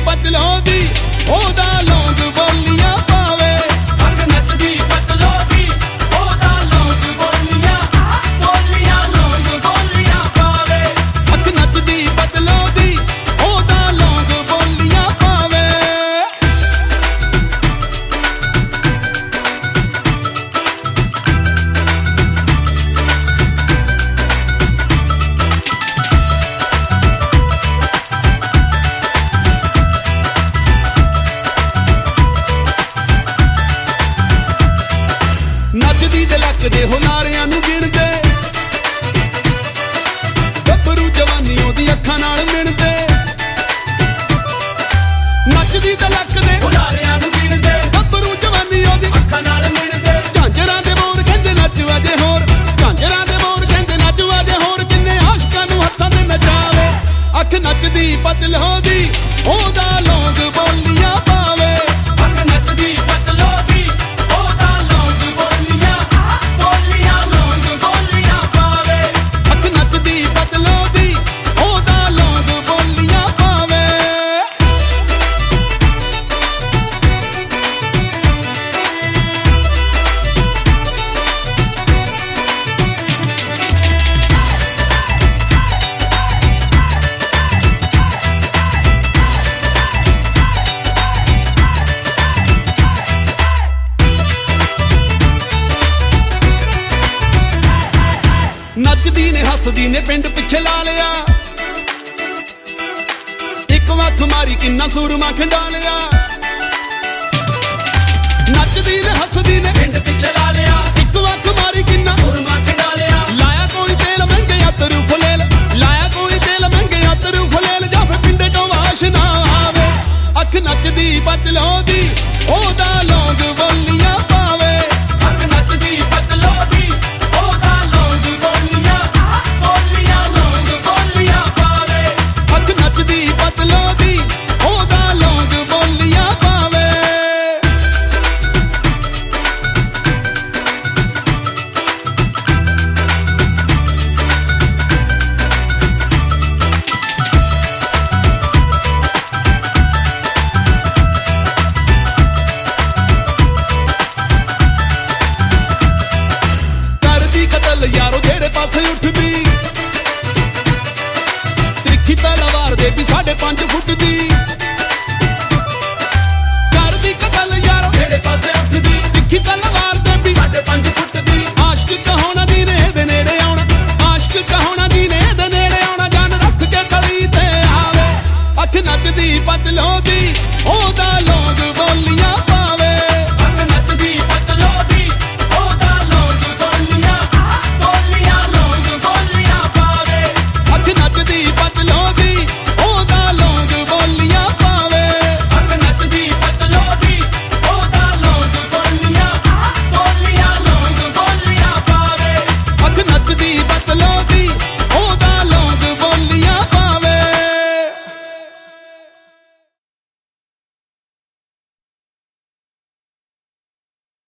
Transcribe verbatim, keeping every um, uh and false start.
ਪਤਲੋ ਦੀ ਉਹਦਾ ਲੌਂਗ ਬੋਲੀਆਂ ਪਾਵੇ ਅੱਖ ਨੱਚਦੀ ਪਤਲੋ ਦੀ ਉਹਦਾ ਲੌਂਗ ਬੋਲੀਆਂ ਬੋਲੀਆਂ ਲੌਂਗ ਬੋਲੀਆਂ ਪਾਵੇ ਅੱਖ ਨੱਚਦੀ ਪਤਲੋ ਦੀ ਉਹਦਾ ਲੌਂਗ ਬੋਲੀਆਂ ਪਾਵੇ ਨੱਚਦੀ ਦੇ ਲੱਕ ਦੇ ਹੁਲਾਰਿਆਂ ਨੂੰ ਗਿਣਦੇ ਗੱਭਰੂ ਜਵਾਨੀ ਉਹਦੀ ਅੱਖਾਂ ਨਾਲ ਮਿਣਦੇ ਨੱਚਦੀ ਦੇ ਲੱਕ ਦੇ ਹੁਲਾਰਿਆਂ ਨੂੰ ਗਿਣਦੇ ਗੱਭਰੂ ਜਵਾਨੀ ਉਹਦੀ ਅੱਖਾਂ ਨਾਲ ਮਿਣਦੇ ਝਾਂਜਰਾਂ ਦੇ ਮੋਰ ਕਹਿੰਦੇ ਨੱਚ ਅਜੇ ਹੋਰ ਝਾਂਜਰਾਂ ਦੇ ਮੋਰ ਕਹਿੰਦੇ ਨੱਚ ਅਜੇ ਹੋਰ ਕਿੰਨੇ ਆਸ਼ਕਾਂ ਨੂੰ ਹੱਥਾਂ ਤੇ ਨਚਾਵੇ ਅੱਖ ਨੱਚਦੀ ਪਤਲੋ ਦੀ ਉਹਦਾ ਲੌਂਗ ਬੋਲੀਆਂ ਪਾਵੇ ਅੱਖ ਨੱਚਦੀ ਪਤਲੋ ਦੀ ਉਹਦਾ ਲੌਂਗ ਬੋਲੀਆਂ ਬੋਲੀਆਂ ਲੌਂਗ ਬੋਲੀਆਂ ਪਾਵੇ ਅੱਖ ਨੱਚਦੀ ਪਤਲੋ ਦੀ ਉਹਦਾ ਲੌਂਗ ਬੋਲੀਆਂ ਪਾਵੇ ਨੱਚਦੀ ਨੇ ਹੱਸਦੀ ਨੇ ਪਿੰਡ ਪਿੱਛੇ ਲਾ ਲਿਆ ਇੱਕ ਵੱਖ ਮਾਰੀ ਕਿੰਨਾ ਸੂਰਮਾ ਖੰਡਾ ਲਿਆ ਨੱਚਦੀ ਨੇ ਹੱਸਦੀ ਨੇ ਪਿੰਡ